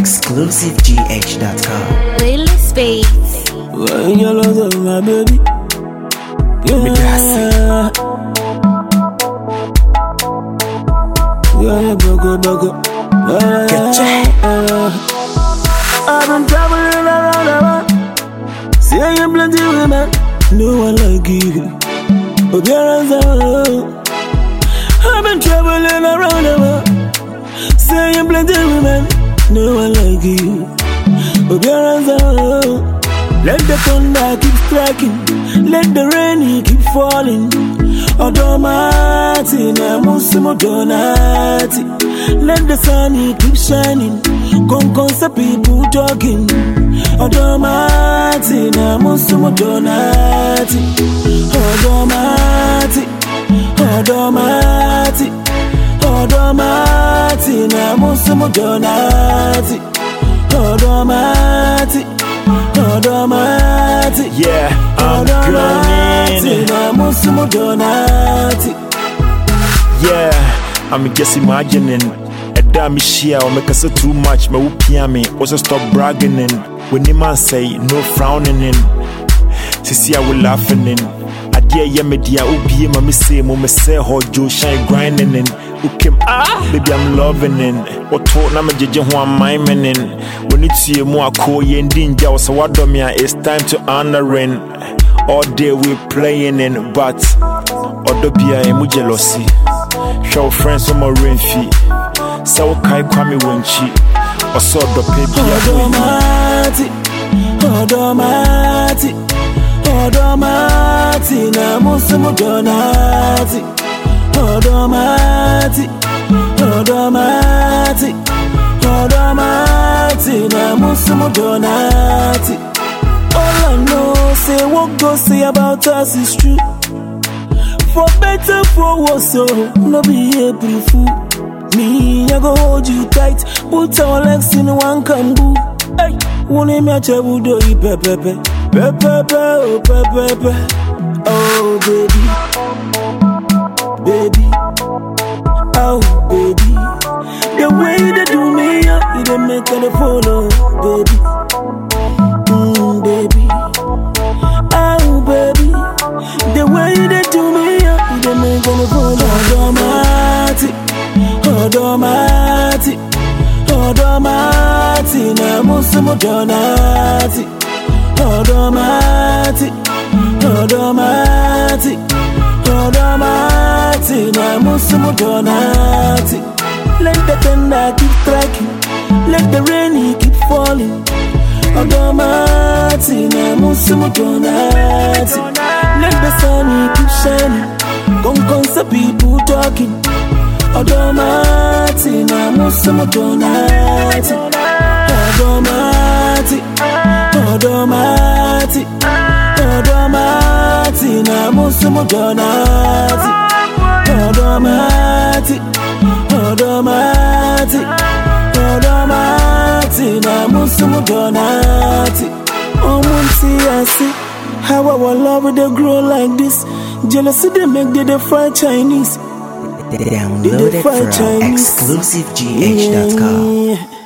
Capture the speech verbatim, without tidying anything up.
exclusive g h dot com. Lily Space. When you love my baby, yeah. Yeah, bago, bago. I've been traveling around the world, seeing plenty women, no one like you. Oh, I've been traveling around the world, seeing plenty women, no one like you. Oh, let the thunder keep striking, let the rain keep falling. Odomati na musimu donati, let the sun keep shining. Con concept people talking. Odomati na musimu donati, Odomati, Odomati, Odomati na musimu donati, Odomati. Odomati, yeah, I'm Odomati, na musimu donati. Yeah, I'm just imagining a damn share or make us too much. Me whoopia me, also stop bragging in. When the man say no frowning in, sisi I will laughing in. Adia ye media ubi ma me say mo me say ho jo shine grinding in. Ukim ah, baby I'm loving in. Oto na me jeje ho am miming in. When it's you mo ako ye ndinja o so wadomia, it's time to honoring. All day we playing in, but odobia emu jealousy. Show friends on my rain feet. So kai kwame wenchi. Oso do baby Odomati, Odomati, Odomati na musimu donati. Odomati, Odomati, Odomati na musimu donati. All I know, say what go say about us is true. For better, for worse, so no be April fool. Me, I go hold you tight, put our legs in one kambu. Hey, one name I travel do you pepe, pepe, pepe, oh pepe, oh baby, baby, oh baby. The way they do me, you don't make any follow, baby, mm, baby, oh baby. The way they do me, you don't make any follow. Odomati, Odomati, Odomati na musimu donati. Odomati, Odomati, Odomati na musimu donati. Let the thunder keep striking, let the rain keep falling. Odomati na musimu donati. Let the sun keep shining. Con concept people talking. Odomati na musimu donati. Odomati, Odomati, Odomati na musimu donati. Odomati, Odomati, Odomati na musimu donati. Omunti I see how our love they grow like this. Jealousy they make they, they fight Chinese. Download it from exclusive g h dot com. Yeah.